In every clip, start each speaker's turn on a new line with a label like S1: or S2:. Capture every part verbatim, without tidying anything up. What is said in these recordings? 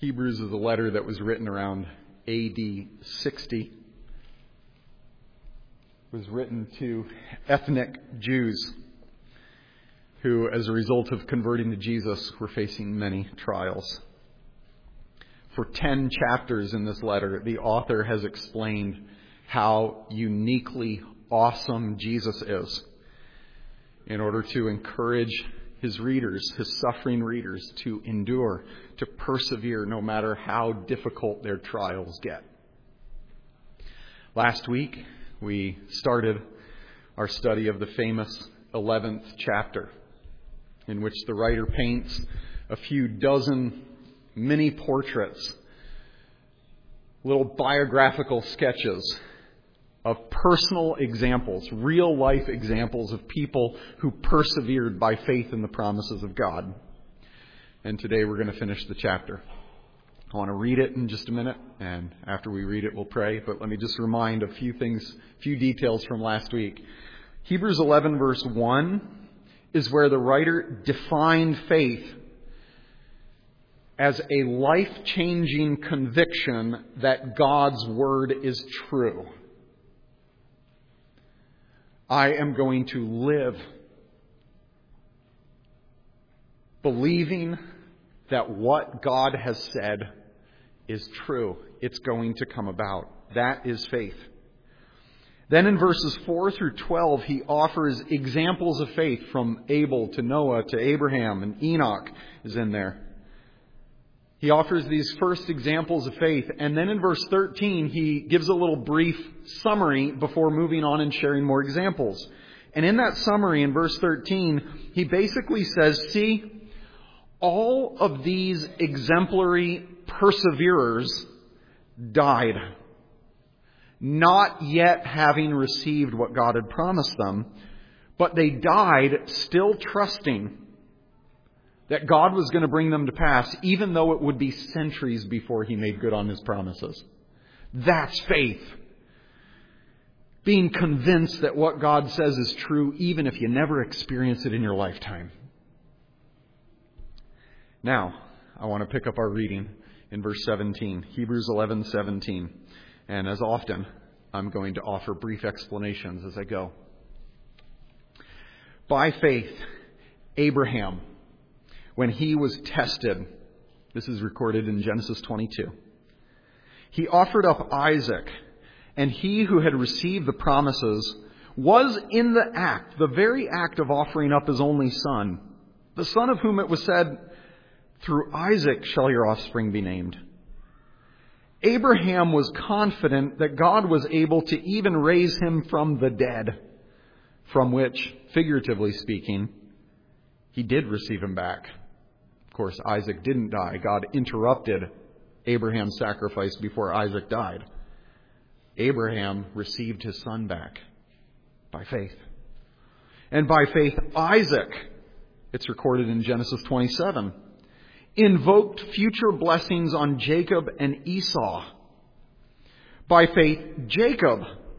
S1: Hebrews is a letter that was written around A D sixty. It was written to ethnic Jews who, as a result of converting to Jesus, were facing many trials. For ten chapters in this letter, the author has explained how uniquely awesome Jesus is in order to encourage his readers, his suffering readers, to endure, to persevere no matter how difficult their trials get. Last week, we started our study of the famous eleventh chapter, in which the writer paints a few dozen mini portraits, little biographical sketches of personal examples, real life examples of people who persevered by faith in the promises of God. And today we're going to finish the chapter. I want to read it in just a minute, and after we read it, we'll pray. But let me just remind a few things, few details from last week. Hebrews eleven verse one is where the writer defined faith as a life-changing conviction that God's word is true. I am going to live believing that what God has said is true. It's going to come about. That is faith. Then in verses four through twelve, he offers examples of faith from Abel to Noah to Abraham, and Enoch is in there. He offers these first examples of faith, and then in verse thirteen, he gives a little brief summary before moving on and sharing more examples. And in that summary, in verse thirteen, he basically says, see, all of these exemplary perseverers died, not yet having received what God had promised them, but they died still trusting that God was going to bring them to pass, even though it would be centuries before he made good on his promises. That's faith. Being convinced that what God says is true, even if you never experience it in your lifetime. Now, I want to pick up our reading in verse seventeen, Hebrews eleven seventeen. And as often, I'm going to offer brief explanations as I go. By faith, Abraham, when he was tested, this is recorded in Genesis twenty-two, he offered up Isaac, and he who had received the promises was in the act, the very act of offering up his only son, the son of whom it was said, through Isaac shall your offspring be named. Abraham was confident that God was able to even raise him from the dead, from which, figuratively speaking, he did receive him back. Of course, Isaac didn't die. God interrupted Abraham's sacrifice before Isaac died. Abraham received his son back by faith. And by faith, Isaac, it's recorded in Genesis twenty-seven, invoked future blessings on Jacob and Esau. By faith, Jacob,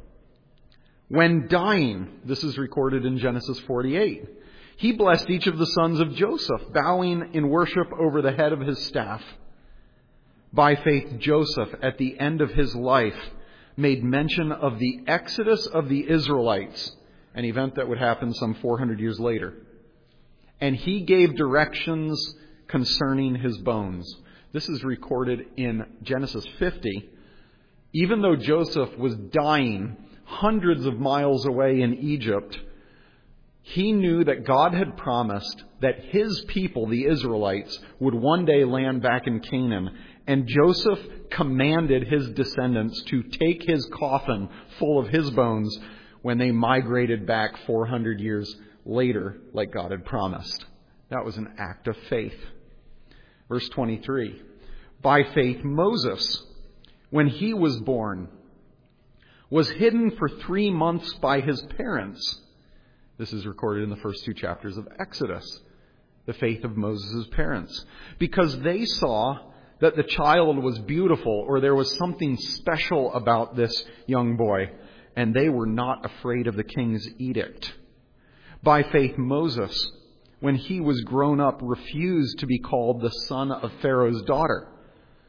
S1: when dying, this is recorded in Genesis forty-eight, he blessed each of the sons of Joseph, bowing in worship over the head of his staff. By faith, Joseph, at the end of his life, made mention of the exodus of the Israelites, an event that would happen some four hundred years later. And he gave directions concerning his bones. This is recorded in Genesis fifty. Even though Joseph was dying hundreds of miles away in Egypt, he knew that God had promised that his people, the Israelites, would one day land back in Canaan. And Joseph commanded his descendants to take his coffin full of his bones when they migrated back four hundred years later, like God had promised. That was an act of faith. Verse twenty-three. By faith, Moses, when he was born, was hidden for three months by his parents. This is recorded in the first two chapters of Exodus. The faith of Moses' parents. Because they saw that the child was beautiful, or there was something special about this young boy, and they were not afraid of the king's edict. By faith, Moses, when he was grown up, refused to be called the son of Pharaoh's daughter,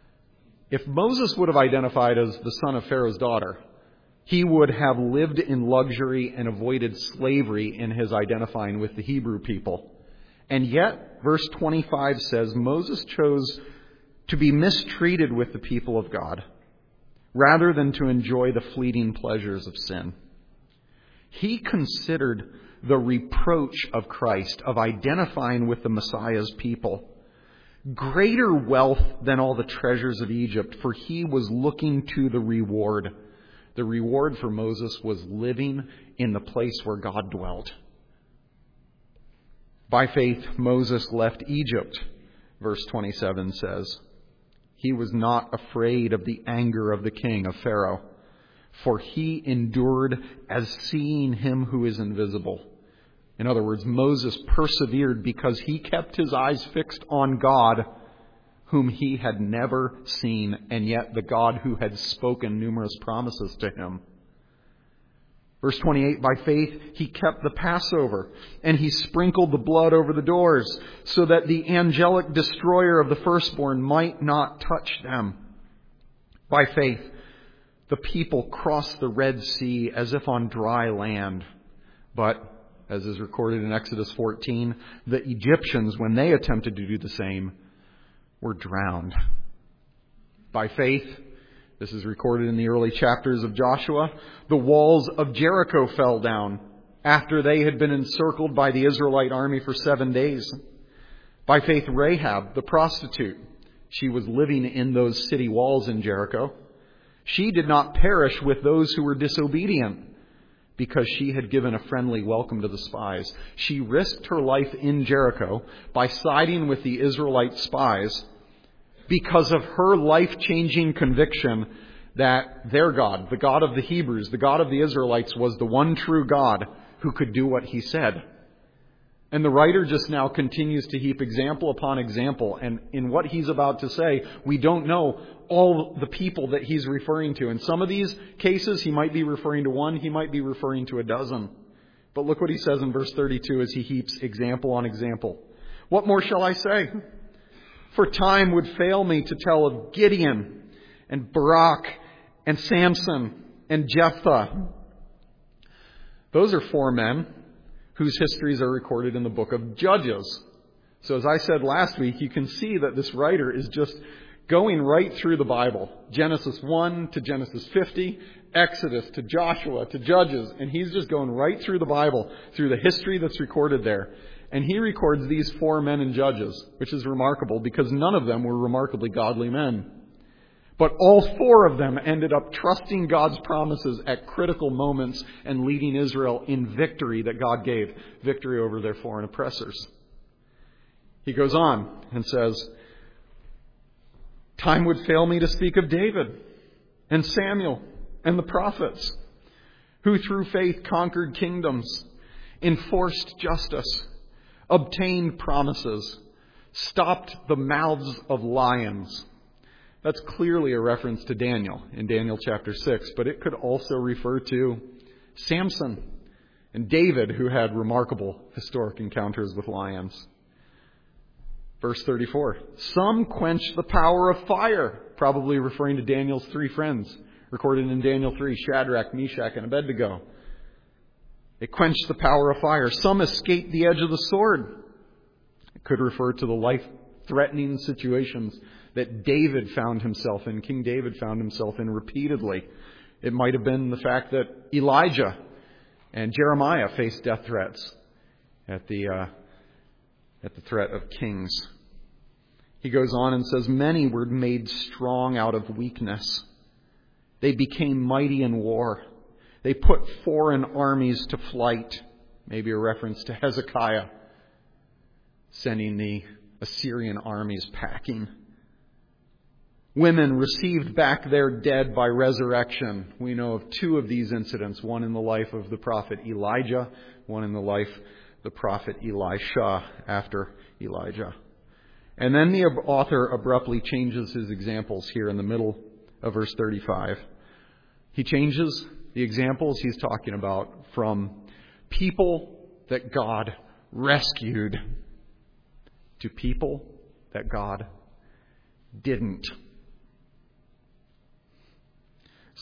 S1: If Moses would have identified as the son of Pharaoh's daughter, he would have lived in luxury and avoided slavery in his identifying with the Hebrew people. And yet, verse twenty-five says Moses chose to be mistreated with the people of God rather than to enjoy the fleeting pleasures of sin. He considered the reproach of Christ, of identifying with the Messiah's people, greater wealth than all the treasures of Egypt, for he was looking to the reward. The reward for Moses was living in the place where God dwelt. By faith, Moses left Egypt, verse twenty-seven says. He was not afraid of the anger of the king of Pharaoh, for he endured as seeing him who is invisible. In other words, Moses persevered because he kept his eyes fixed on God, whom he had never seen, and yet the God who had spoken numerous promises to him. Verse twenty-eight, by faith he kept the Passover, and he sprinkled the blood over the doors, so that the angelic destroyer of the firstborn might not touch them. By faith, the people crossed the Red Sea as if on dry land. But, as is recorded in Exodus fourteen, the Egyptians, when they attempted to do the same, were drowned. By faith, this is recorded in the early chapters of Joshua, the walls of Jericho fell down after they had been encircled by the Israelite army for seven days. By faith, Rahab, the prostitute, she was living in those city walls in Jericho. She did not perish with those who were disobedient because she had given a friendly welcome to the spies. She risked her life in Jericho by siding with the Israelite spies because of her life-changing conviction that their God, the God of the Hebrews, the God of the Israelites, was the one true God who could do what he said. And the writer just now continues to heap example upon example. And in what he's about to say, we don't know all the people that he's referring to. In some of these cases, he might be referring to one, he might be referring to a dozen. But look what he says in verse thirty-two as he heaps example on example. What more shall I say? For time would fail me to tell of Gideon and Barak and Samson and Jephthah. Those are four men whose histories are recorded in the book of Judges. So as I said last week, you can see that this writer is just going right through the Bible. Genesis one to Genesis fifty, Exodus to Joshua to Judges, and he's just going right through the Bible, through the history that's recorded there. And he records these four men in Judges, which is remarkable because none of them were remarkably godly men. But all four of them ended up trusting God's promises at critical moments and leading Israel in victory that God gave, victory over their foreign oppressors. He goes on and says, time would fail me to speak of David and Samuel and the prophets, who through faith conquered kingdoms, enforced justice, obtained promises, stopped the mouths of lions. That's clearly a reference to Daniel in Daniel chapter six, but it could also refer to Samson and David, who had remarkable historic encounters with lions. Verse thirty-four, some quenched the power of fire, probably referring to Daniel's three friends, recorded in Daniel three, Shadrach, Meshach, and Abednego. It quenched the power of fire. Some escaped the edge of the sword. It could refer to the life-threatening situations that David found himself in, King David found himself in repeatedly. It might have been the fact that Elijah and Jeremiah faced death threats at the uh, at the threat of kings. He goes on and says, many were made strong out of weakness. They became mighty in war. They put foreign armies to flight. Maybe a reference to Hezekiah sending the Assyrian armies packing. Women received back their dead by resurrection. We know of two of these incidents, one in the life of the prophet Elijah, one in the life of the prophet Elisha after Elijah. And then the author abruptly changes his examples here in the middle of verse thirty-five. He changes the examples he's talking about from people that God rescued to people that God didn't.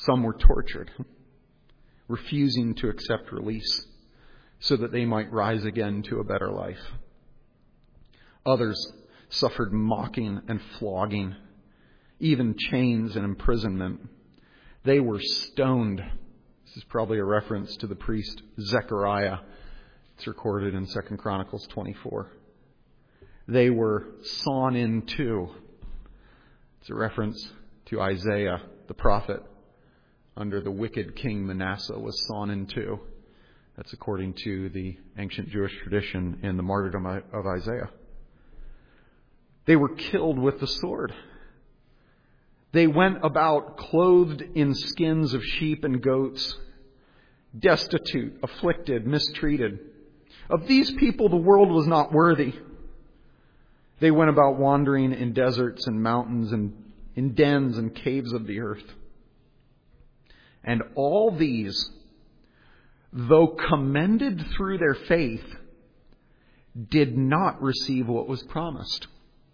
S1: Some were tortured, refusing to accept release so that they might rise again to a better life. Others suffered mocking and flogging, even chains and imprisonment. They were stoned. This is probably a reference to the priest Zechariah. It's recorded in Second Chronicles twenty-four. They were sawn in two. It's a reference to Isaiah, the prophet, under the wicked king Manasseh, was sawn in two. That's according to the ancient Jewish tradition in the martyrdom of Isaiah. They were killed with the sword. They went about clothed in skins of sheep and goats, destitute, afflicted, mistreated. Of these people, the world was not worthy. They went about wandering in deserts and mountains and in dens and caves of the earth. And all these, though commended through their faith, did not receive what was promised.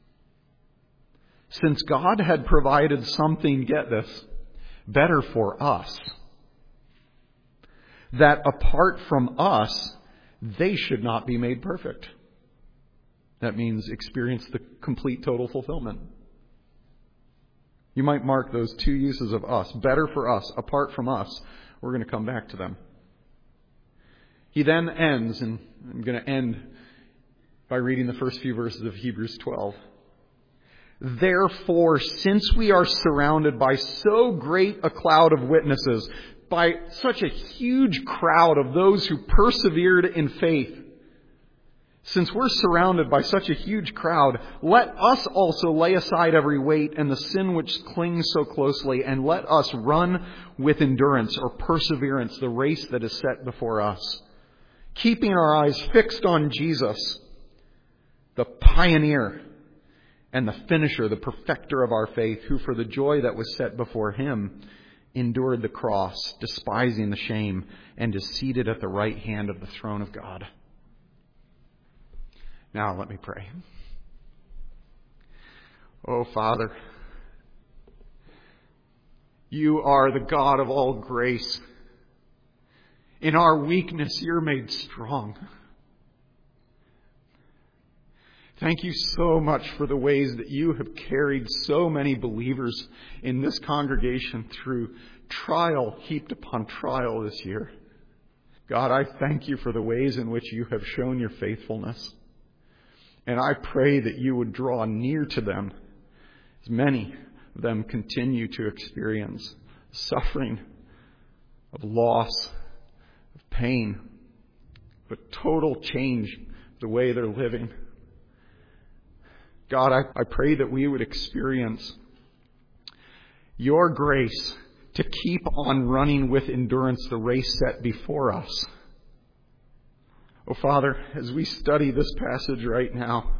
S1: Since God had provided something, get this, better for us, that apart from us, they should not be made perfect. That means experience the complete total fulfillment. You might mark those two uses of us, better for us, apart from us. We're going to come back to them. He then ends, and I'm going to end by reading the first few verses of Hebrews twelve. Therefore, since we are surrounded by so great a cloud of witnesses, by such a huge crowd of those who persevered in faith, since we're surrounded by such a huge crowd, let us also lay aside every weight and the sin which clings so closely, and let us run with endurance or perseverance the race that is set before us, keeping our eyes fixed on Jesus, the pioneer and the finisher, the perfecter of our faith, who for the joy that was set before him endured the cross, despising the shame, and is seated at the right hand of the throne of God. Now let me pray. Oh, Father, you are the God of all grace. In our weakness, you're made strong. Thank you so much for the ways that you have carried so many believers in this congregation through trial heaped upon trial this year. God, I thank you for the ways in which you have shown your faithfulness. And I pray that you would draw near to them, as many of them continue to experience suffering, of loss, of pain, but total change the way they're living. God, I, I pray that we would experience your grace to keep on running with endurance the race set before us. Oh, Father, as we study this passage right now,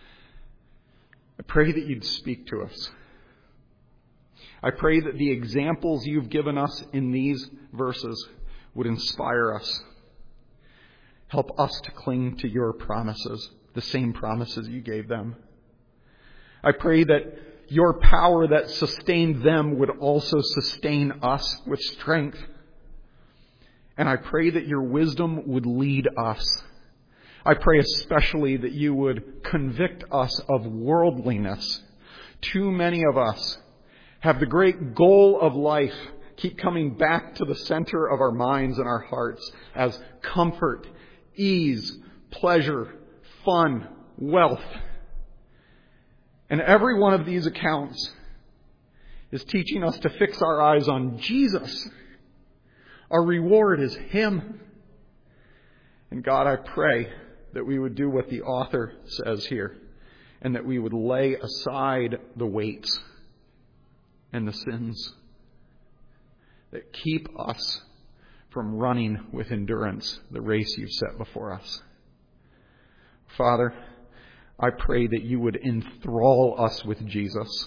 S1: I pray that you'd speak to us. I pray that the examples you've given us in these verses would inspire us. Help us to cling to your promises, the same promises you gave them. I pray that your power that sustained them would also sustain us with strength. And I pray that your wisdom would lead us. I pray especially that you would convict us of worldliness. Too many of us have the great goal of life keep coming back to the center of our minds and our hearts as comfort, ease, pleasure, fun, wealth. And every one of these accounts is teaching us to fix our eyes on Jesus. Our reward is Him. And God, I pray that we would do what the author says here, and that we would lay aside the weights and the sins that keep us from running with endurance the race you've set before us. Father, I pray that you would enthrall us with Jesus,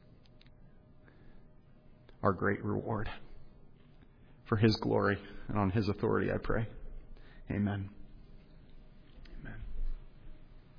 S1: our great reward. For His glory and on His authority, I pray. Amen. Amen.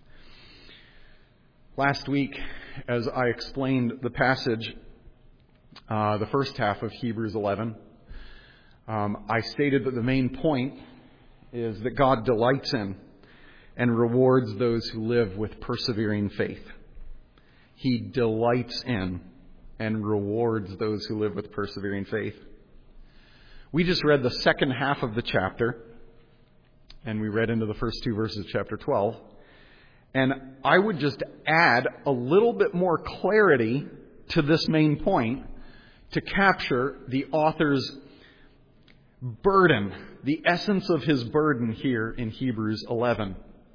S1: Last week, as I explained the passage, uh, the first half of Hebrews eleven. Um, I stated that the main point is that God delights in and rewards those who live with persevering faith. He delights in and rewards those who live with persevering faith. We just read the second half of the chapter, and we read into the first two verses of chapter twelve. And I would just add a little bit more clarity to this main point to capture the author's burden, the essence of his burden here in Hebrews eleven.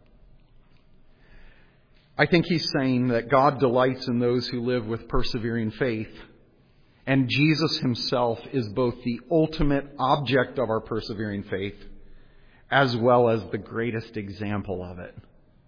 S1: I think he's saying that God delights in those who live with persevering faith, and Jesus himself is both the ultimate object of our persevering faith as well as the greatest example of it.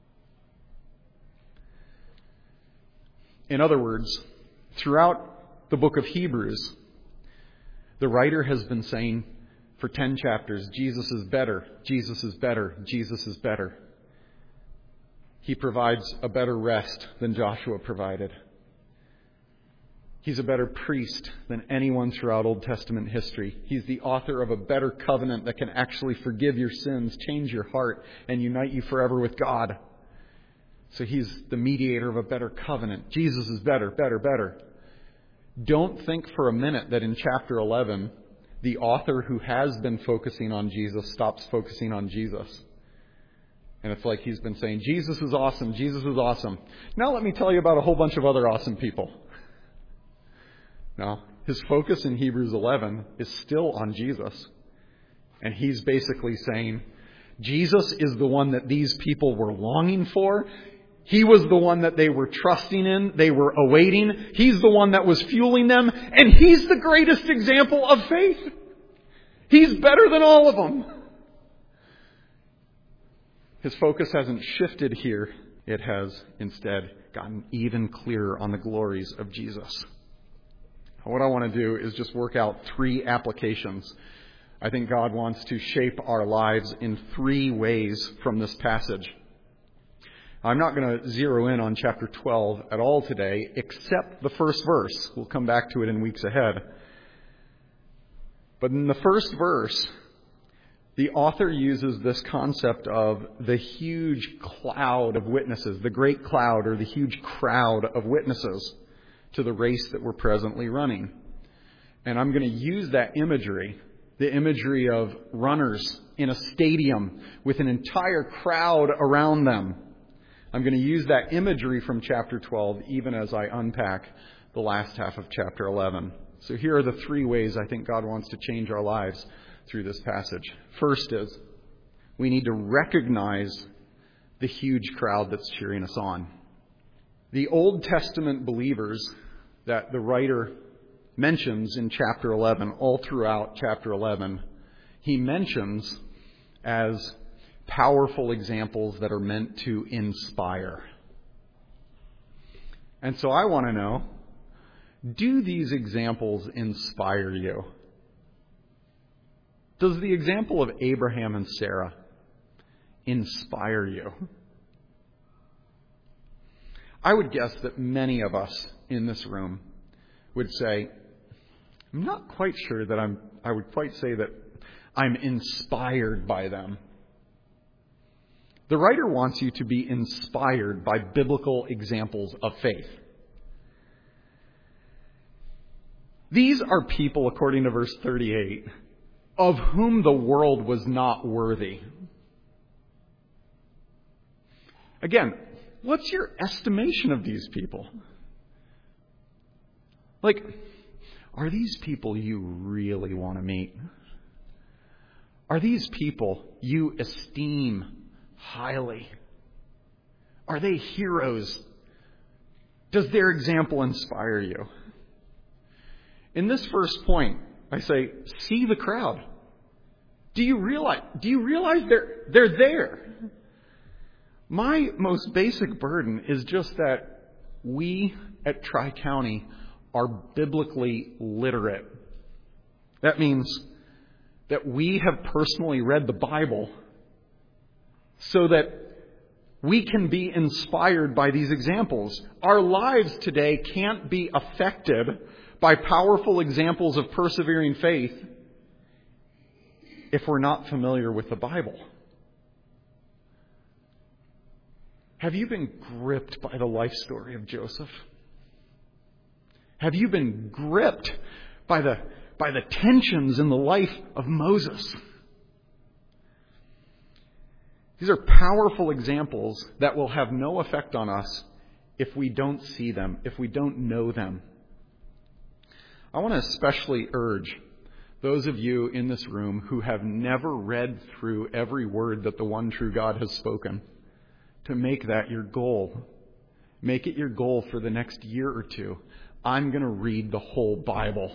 S1: In other words, throughout the book of Hebrews, the writer has been saying for ten chapters, Jesus is better, Jesus is better, Jesus is better. He provides a better rest than Joshua provided. He's a better priest than anyone throughout Old Testament history. He's the author of a better covenant that can actually forgive your sins, change your heart, and unite you forever with God. So he's the mediator of a better covenant. Jesus is better, better, better. Don't think for a minute that in chapter eleven, the author who has been focusing on Jesus stops focusing on Jesus. And it's like he's been saying, Jesus is awesome, Jesus is awesome. Now let me tell you about a whole bunch of other awesome people. No, his focus in Hebrews eleven is still on Jesus. And he's basically saying, Jesus is the one that these people were longing for. He was the one that they were trusting in, they were awaiting. He's the one that was fueling them. And he's the greatest example of faith. He's better than all of them. His focus hasn't shifted here. It has instead gotten even clearer on the glories of Jesus. What I want to do is just work out three applications. I think God wants to shape our lives in three ways from this passage. I'm not going to zero in on chapter twelve at all today, except the first verse. We'll come back to it in weeks ahead. But in the first verse, the author uses this concept of the huge cloud of witnesses, the great cloud or the huge crowd of witnesses to the race that we're presently running. And I'm going to use that imagery, the imagery of runners in a stadium with an entire crowd around them. I'm going to use that imagery from chapter twelve even as I unpack the last half of chapter eleven. So here are the three ways I think God wants to change our lives through this passage. First is, we need to recognize the huge crowd that's cheering us on. The Old Testament believers that the writer mentions in chapter eleven, all throughout chapter eleven, he mentions as powerful examples that are meant to inspire. And so I want to know, do these examples inspire you? Does the example of Abraham and Sarah inspire you? I would guess that many of us in this room would say, I'm not quite sure that I'm, I would quite say that I'm inspired by them. The writer wants you to be inspired by biblical examples of faith. These are people, according to verse thirty-eight, of whom the world was not worthy. Again, what's your estimation of these people? Like, are these people you really want to meet? Are these people you esteem highly? Are they heroes? Does their example inspire you? In this first point, I say, see the crowd. Do you realize, do you realize they're, they're there? My most basic burden is just that we at Tri-County are biblically literate. That means that we have personally read the Bible so that we can be inspired by these examples. Our lives today can't be affected by powerful examples of persevering faith if we're not familiar with the Bible. Have you been gripped by the life story of Joseph? Have you been gripped by the, by the tensions in the life of Moses? These are powerful examples that will have no effect on us if we don't see them, if we don't know them. I want to especially urge those of you in this room who have never read through every word that the one true God has spoken to make that your goal. Make it your goal for the next year or two. I'm going to read the whole Bible.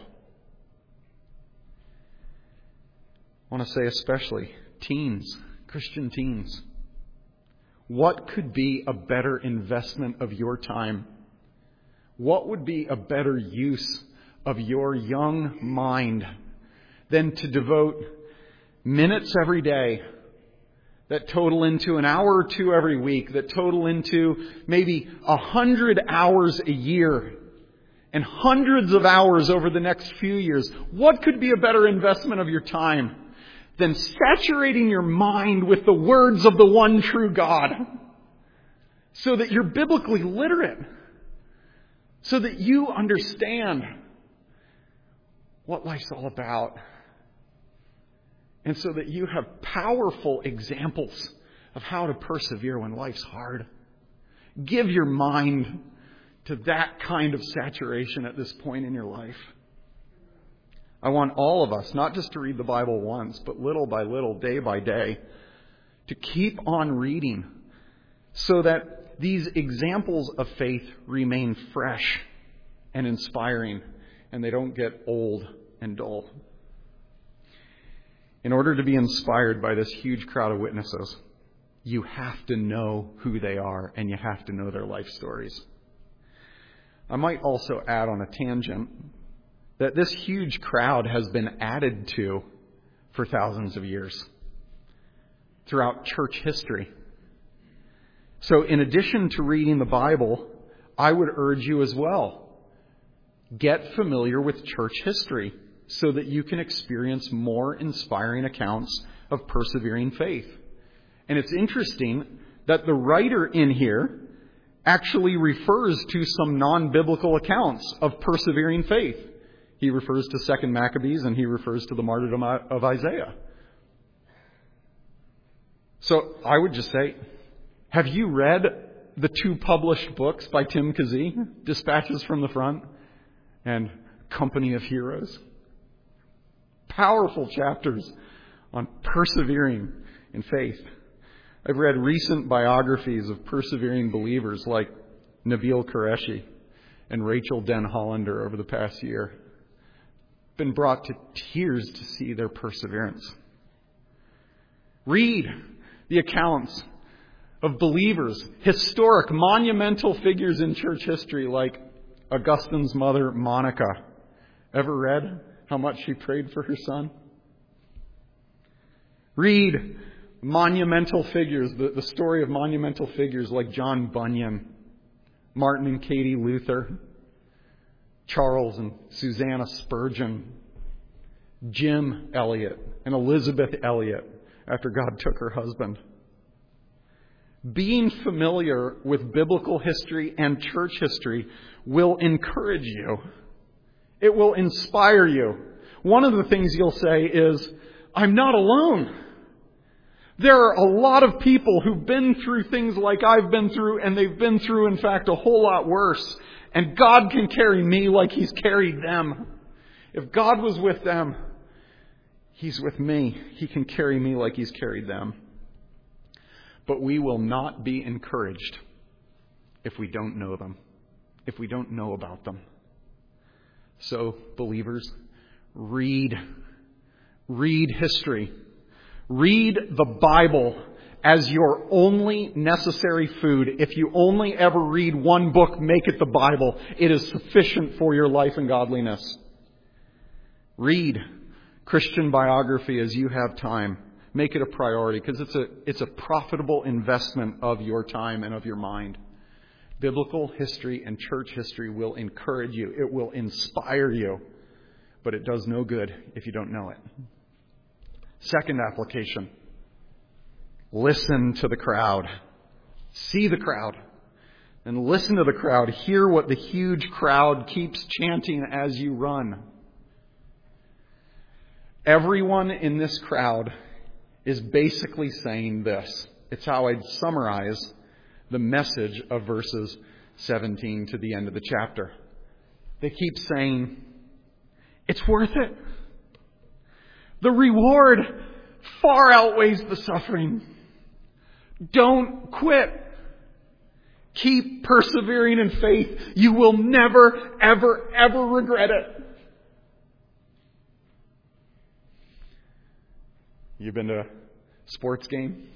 S1: I want to say especially teens, Christian teens. What could be a better investment of your time? What would be a better use of your young mind than to devote minutes every day that total into an hour or two every week, that total into maybe a hundred hours a year and hundreds of hours over the next few years? What could be a better investment of your time than saturating your mind with the words of the one true God so that you're biblically literate, so that you understand what life's all about, and so that you have powerful examples of how to persevere when life's hard? Give your mind to that kind of saturation at this point in your life. I want all of us, not just to read the Bible once, but little by little, day by day, to keep on reading so that these examples of faith remain fresh and inspiring and they don't get old and dull. In order to be inspired by this huge crowd of witnesses, you have to know who they are and you have to know their life stories. I might also add on a tangent that this huge crowd has been added to for thousands of years throughout church history. So in addition to reading the Bible, I would urge you as well, get familiar with church history so that you can experience more inspiring accounts of persevering faith. And it's interesting that the writer in here actually refers to some non-biblical accounts of persevering faith. He refers to Second Maccabees and he refers to the martyrdom of Isaiah. So I would just say, have you read the two published books by Tim Kazee, Dispatches from the Front and Company of Heroes? Powerful chapters on persevering in faith. I've read recent biographies of persevering believers like Nabil Qureshi and Rachel Den Hollander over the past year. Been brought to tears to see their perseverance. Read the accounts of believers, historic, monumental figures in church history like Augustine's mother, Monica. Ever read how much she prayed for her son? Read monumental figures, the, the story of monumental figures like John Bunyan, Martin and Katie Luther, Charles and Susanna Spurgeon, Jim Elliot and Elizabeth Elliot after God took her husband. Being familiar with biblical history and church history will encourage you. It will inspire you. One of the things you'll say is, I'm not alone. There are a lot of people who've been through things like I've been through, and they've been through, in fact, a whole lot worse. And God can carry me like He's carried them. If God was with them, He's with me. He can carry me like He's carried them. But we will not be encouraged if we don't know them, if we don't know about them. So, believers, read. Read history. Read the Bible as your only necessary food. If you only ever read one book, make it the Bible. It is sufficient for your life and godliness. Read Christian biography as you have time. Make it a priority, because it's a, it's a profitable investment of your time and of your mind. Biblical history and church history will encourage you. It will inspire you. But it does no good if you don't know it. Second application. Listen to the crowd. See the crowd. And listen to the crowd. Hear what the huge crowd keeps chanting as you run. Everyone in this crowd is basically saying this. It's how I'd summarize the message of verses seventeen to the end of the chapter. They keep saying, it's worth it. The reward far outweighs the suffering. Don't quit. Keep persevering in faith. You will never, ever, ever regret it. You've been to a sports game?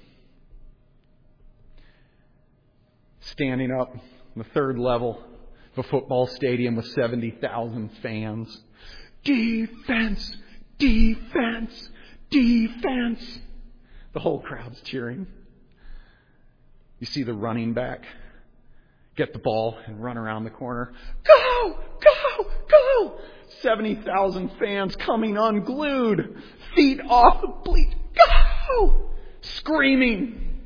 S1: Standing up on the third level of a football stadium with seventy thousand fans. Defense! Defense! Defense! The whole crowd's cheering. You see the running back get the ball and run around the corner. Go! Go! Go! seventy thousand fans coming unglued. Feet off the bleat. Go! Screaming.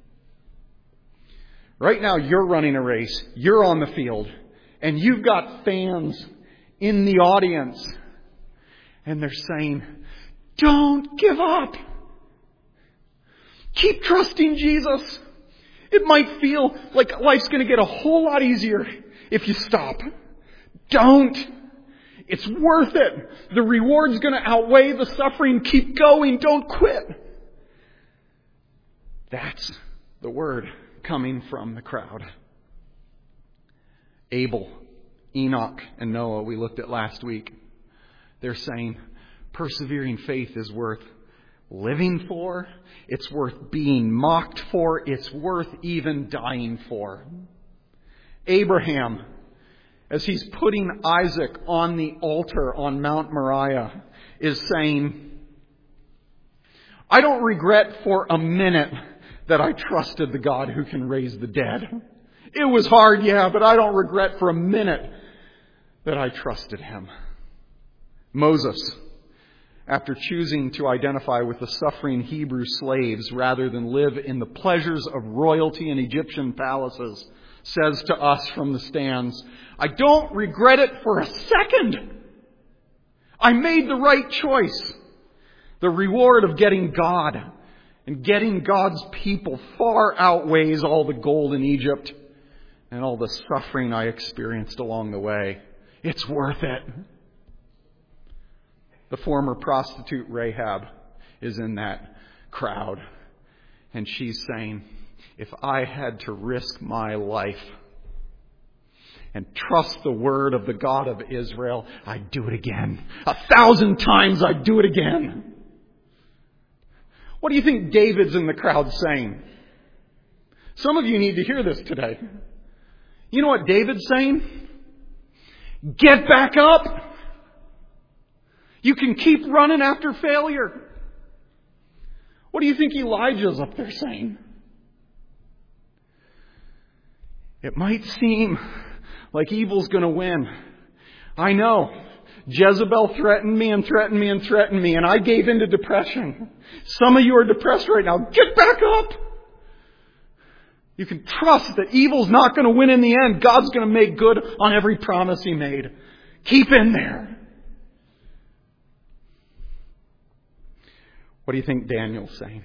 S1: Right now you're running a race. You're on the field. And you've got fans in the audience. And they're saying, don't give up. Keep trusting Jesus. It might feel like life's going to get a whole lot easier if you stop. Don't. It's worth it. The reward's going to outweigh the suffering. Keep going. Don't quit. That's the word coming from the crowd. Abel, Enoch, and Noah, we looked at last week. They're saying persevering faith is worth living for. It's worth being mocked for. It's worth even dying for. Abraham, as he's putting Isaac on the altar on Mount Moriah, is saying, I don't regret for a minute that I trusted the God who can raise the dead. It was hard, yeah, but I don't regret for a minute that I trusted him. Moses, after choosing to identify with the suffering Hebrew slaves rather than live in the pleasures of royalty in Egyptian palaces, says to us from the stands, I don't regret it for a second. I made the right choice. The reward of getting God and getting God's people far outweighs all the gold in Egypt and all the suffering I experienced along the way. It's worth it. The former prostitute Rahab is in that crowd. And she's saying, if I had to risk my life and trust the word of the God of Israel, I'd do it again. A thousand times I'd do it again. What do you think David's in the crowd saying? Some of you need to hear this today. You know what David's saying? Get back up. You can keep running after failure. What do you think Elijah's up there saying? It might seem like evil's going to win. I know. Jezebel threatened me and threatened me and threatened me, and I gave in to depression. Some of you are depressed right now. Get back up! You can trust that evil's not going to win in the end. God's going to make good on every promise He made. Keep in there. What do you think Daniel's saying?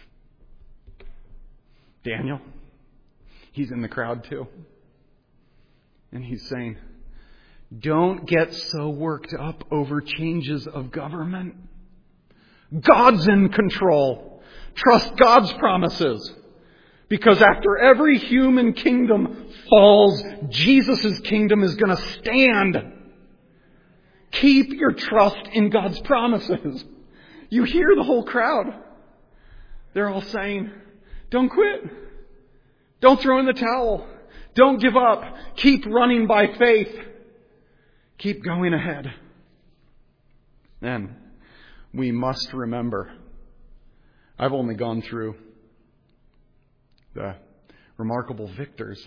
S1: Daniel? He's in the crowd too. And he's saying, don't get so worked up over changes of government. God's in control. Trust God's promises. Because after every human kingdom falls, Jesus' kingdom is going to stand. Keep your trust in God's promises. You hear the whole crowd. They're all saying, don't quit. Don't throw in the towel. Don't give up. Keep running by faith. Keep going ahead. Then we must remember I've only gone through the remarkable victors.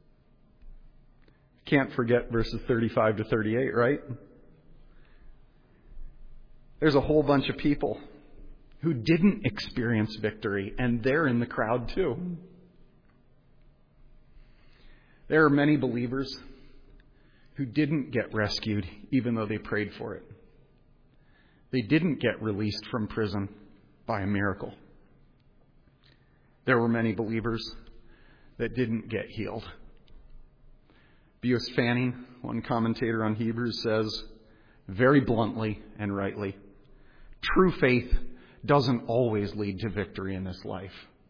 S1: Can't forget verses thirty-five to thirty-eight, right? There's a whole bunch of people who didn't experience victory, and they're in the crowd too. There are many believers who didn't get rescued, even though they prayed for it. They didn't get released from prison by a miracle. There were many believers that didn't get healed. Buice Fanning, one commentator on Hebrews, says very bluntly and rightly, true faith doesn't always lead to victory in this life.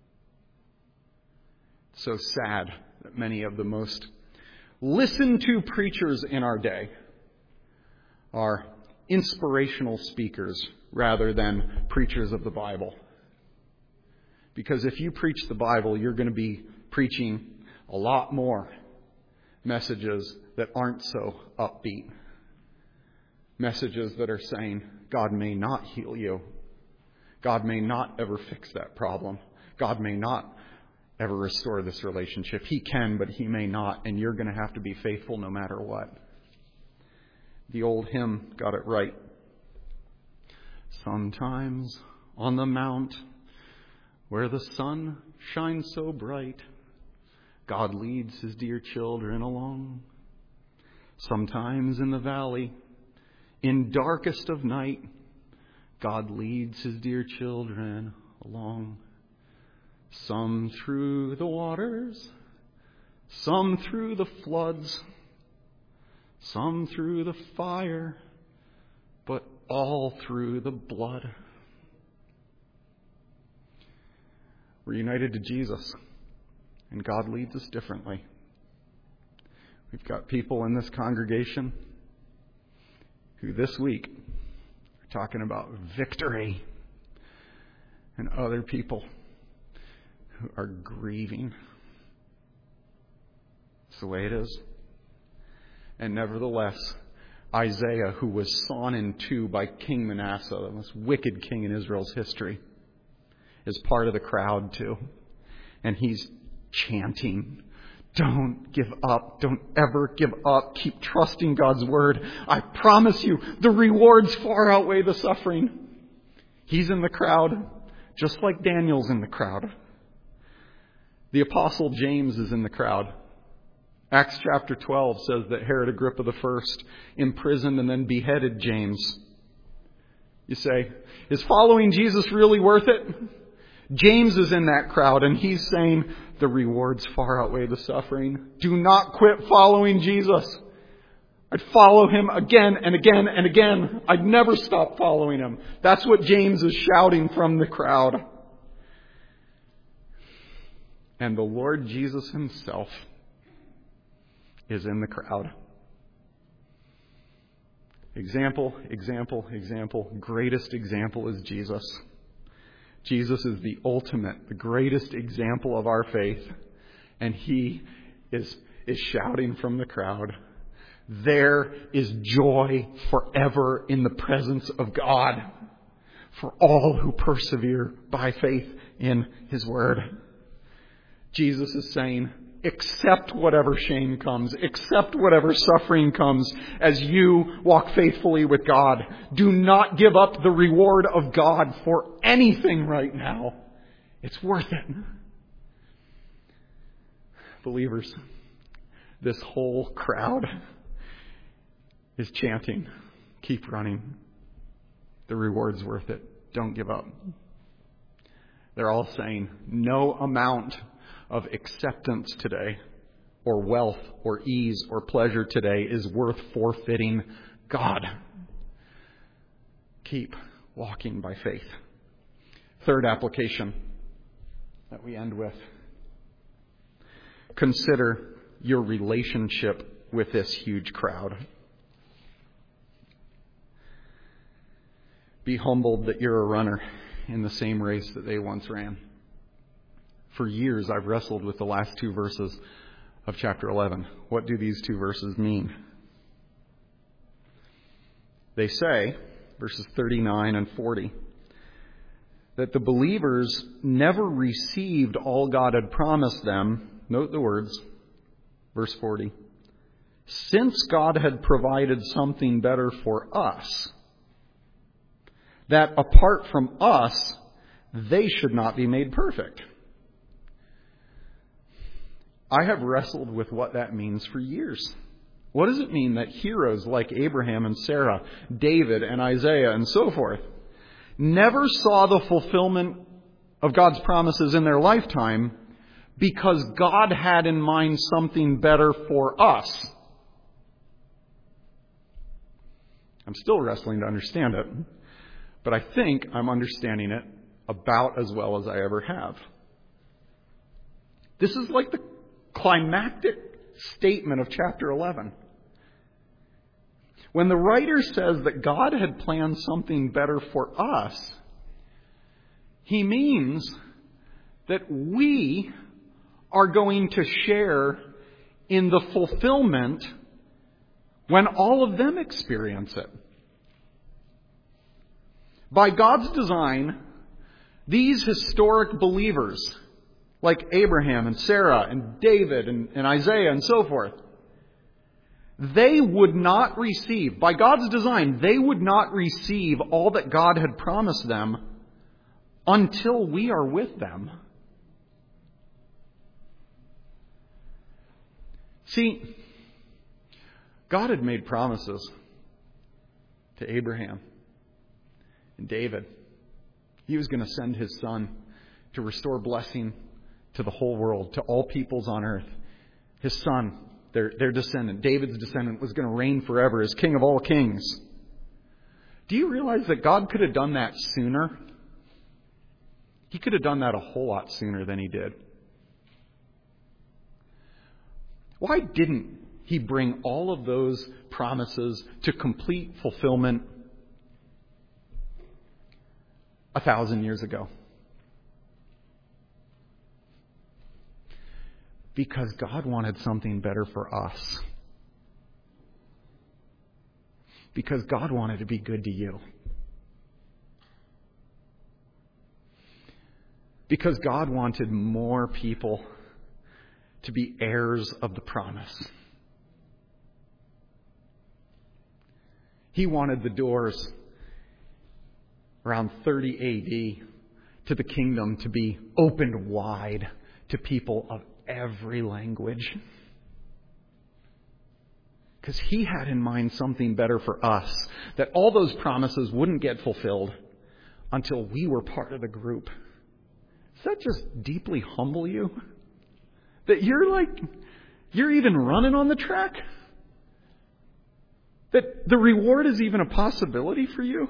S1: It's so sad that many of the most listened to preachers in our day are inspirational speakers rather than preachers of the Bible. Because if you preach the Bible, you're going to be preaching a lot more messages that aren't so upbeat. Messages that are saying, God may not heal you. God may not ever fix that problem. God may not ever restore this relationship. He can, but He may not, and you're going to have to be faithful no matter what. The old hymn got it right. Sometimes on the mount where the sun shines so bright, God leads His dear children along. Sometimes in the valley, in darkest of night, God leads His dear children along. Some through the waters, some through the floods, some through the fire, but all through the blood. We're united to Jesus, and God leads us differently. We've got people in this congregation who this week are talking about victory, and other people who are grieving. It's the way it is. And nevertheless, Isaiah, who was sawn in two by King Manasseh, the most wicked king in Israel's history, is part of the crowd too. And he's chanting, don't give up. Don't ever give up. Keep trusting God's word. I promise you, the rewards far outweigh the suffering. He's in the crowd, just like Daniel's in the crowd. The Apostle James is in the crowd. Acts chapter twelve says that Herod Agrippa the First imprisoned and then beheaded James. You say, is following Jesus really worth it? James is in that crowd, and he's saying the rewards far outweigh the suffering. Do not quit following Jesus. I'd follow Him again and again and again. I'd never stop following Him. That's what James is shouting from the crowd. And the Lord Jesus Himself is in the crowd. Example, example, example. Greatest example is Jesus. Jesus is the ultimate, the greatest example of our faith. And He is, is shouting from the crowd, there is joy forever in the presence of God for all who persevere by faith in His word. Jesus is saying, accept whatever shame comes. Accept whatever suffering comes as you walk faithfully with God. Do not give up the reward of God for anything right now. It's worth it. Believers, this whole crowd is chanting, keep running. The reward's worth it. Don't give up. They're all saying, no amount of acceptance today, or wealth, or ease, or pleasure today is worth forfeiting God. Keep walking by faith. Third application that we end with. Consider your relationship with this huge crowd. Be humbled that you're a runner in the same race that they once ran. For years, I've wrestled with the last two verses of chapter eleven. What do these two verses mean? They say, verses thirty-nine and forty, that the believers never received all God had promised them. Note the words, verse forty. Since God had provided something better for us, that apart from us, they should not be made perfect. I have wrestled with what that means for years. What does it mean that heroes like Abraham and Sarah, David and Isaiah and so forth, never saw the fulfillment of God's promises in their lifetime because God had in mind something better for us? I'm still wrestling to understand it, but I think I'm understanding it about as well as I ever have. This is like the climactic statement of chapter eleven. When the writer says that God had planned something better for us, he means that we are going to share in the fulfillment when all of them experience it. By God's design, these historic believers, like Abraham and Sarah and David and, and Isaiah and so forth, they would not receive, by God's design, they would not receive all that God had promised them until we are with them. See, God had made promises to Abraham and David. He was going to send his son to restore blessing to the whole world, to all peoples on earth. His son, their, their descendant, David's descendant, was going to reign forever as king of all kings. Do you realize that God could have done that sooner? He could have done that a whole lot sooner than he did. Why didn't he bring all of those promises to complete fulfillment a thousand years ago? Because God wanted something better for us. Because God wanted to be good to you. Because God wanted more people to be heirs of the promise. He wanted the doors around thirty A D to the kingdom to be opened wide to people of every language. Because he had in mind something better for us. That all those promises wouldn't get fulfilled until we were part of the group. Does that just deeply humble you? That you're like, you're even running on the track? That the reward is even a possibility for you?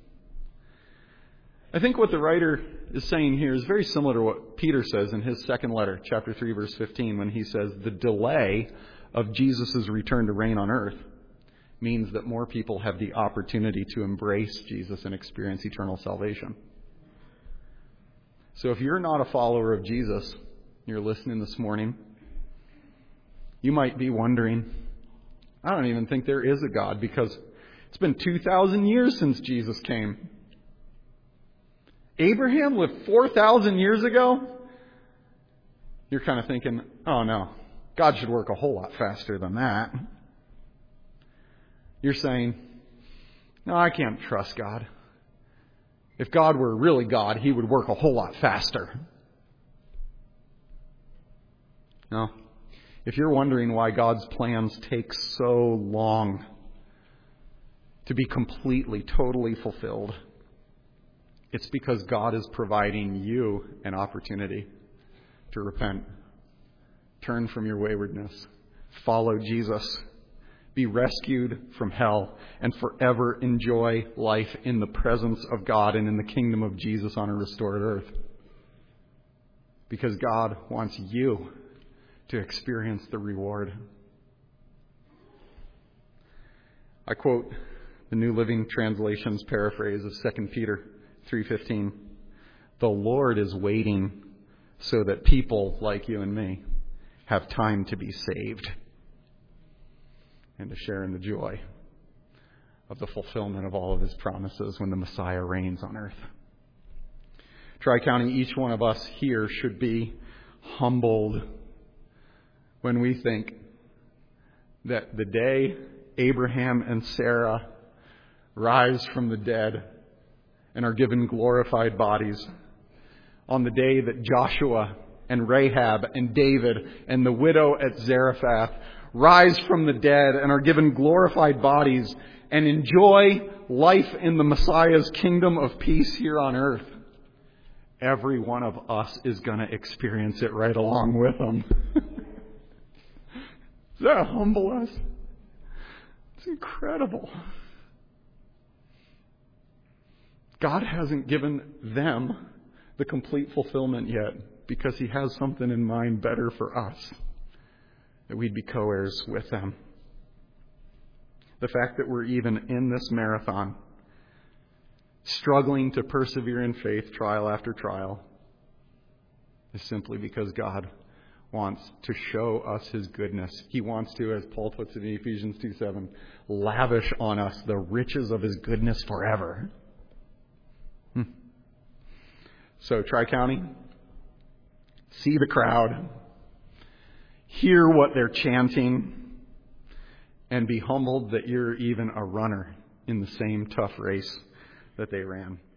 S1: I think what the writer is saying here is very similar to what Peter says in his second letter, chapter three, verse fifteen, when he says the delay of Jesus' return to reign on earth means that more people have the opportunity to embrace Jesus and experience eternal salvation. So if you're not a follower of Jesus, you're listening this morning, you might be wondering, I don't even think there is a God because it's been two thousand years since Jesus came. Abraham lived four thousand years ago? You're kind of thinking, oh no, God should work a whole lot faster than that. You're saying, no, I can't trust God. If God were really God, he would work a whole lot faster. No. If you're wondering why God's plans take so long to be completely, totally fulfilled, it's because God is providing you an opportunity to repent, turn from your waywardness, follow Jesus, be rescued from hell, and forever enjoy life in the presence of God and in the kingdom of Jesus on a restored earth. Because God wants you to experience the reward. I quote the New Living Translation's paraphrase of Second Peter three fifteen. The Lord is waiting so that people like you and me have time to be saved and to share in the joy of the fulfillment of all of his promises when the Messiah reigns on earth. Tri-County, each one of us here should be humbled when we think that the day Abraham and Sarah rise from the dead and are given glorified bodies, on the day that Joshua and Rahab and David and the widow at Zarephath rise from the dead and are given glorified bodies and enjoy life in the Messiah's kingdom of peace here on earth, every one of us is going to experience it right along with them. Does that humble us? It's incredible. God hasn't given them the complete fulfillment yet because He has something in mind better for us, that we'd be co-heirs with them. The fact that we're even in this marathon, struggling to persevere in faith trial after trial, is simply because God wants to show us His goodness. He wants to, as Paul puts it in Ephesians two seven, lavish on us the riches of His goodness forever. Hmm. So, Tri-County, see the crowd, hear what they're chanting, and be humbled that you're even a runner in the same tough race that they ran.